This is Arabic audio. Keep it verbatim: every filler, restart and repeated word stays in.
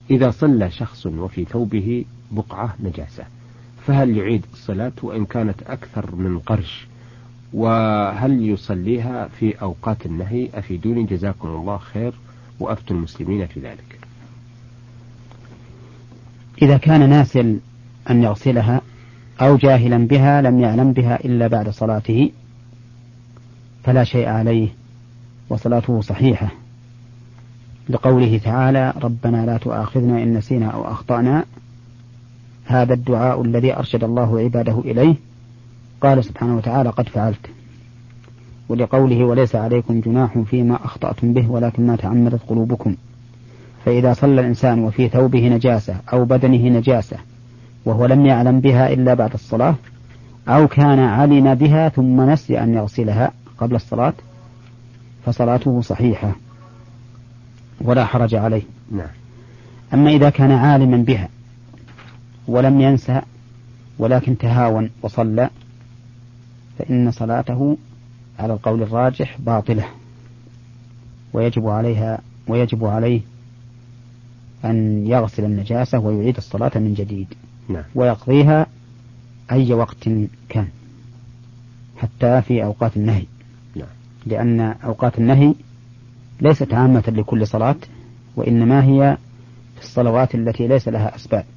إذا صلى شخص وفي ثوبه بقعة نجاسة فهل يعيد الصلاة وإن كانت أكثر من قرش؟ وهل يصليها في أوقات النهي؟ أفيدوني جزاكم الله خير وأفتوا المسلمين في ذلك. إذا كان ناسل أن يغسلها أو جاهلا بها لم يعلم بها إلا بعد صلاته فلا شيء عليه وصلاته صحيحة، لقوله تعالى ربنا لا تؤاخذنا إن نسينا أو أخطأنا، هذا الدعاء الذي أرشد الله عباده إليه. قال سبحانه وتعالى قد فعلت، ولقوله وليس عليكم جناح فيما أخطأتم به ولكن ما تعمدت قلوبكم. فإذا صلى الإنسان وفي ثوبه نجاسة أو بدنه نجاسة وهو لم يعلم بها إلا بعد الصلاة أو كان علم بها ثم نسي أن يغسلها قبل الصلاة فصلاته صحيحة ولا حرج عليه. نعم. أما إذا كان عالما بها ولم ينسى ولكن تهاون وصلى فإن صلاته على القول الراجح باطلة، ويجب عليها ويجب عليه أن يغسل النجاسة ويعيد الصلاة من جديد. نعم. ويقضيها أي وقت كان حتى في أوقات النهي. نعم. لأن أوقات النهي ليست عامة لكل صلاة، وإنما هي في الصلوات التي ليس لها أسباب.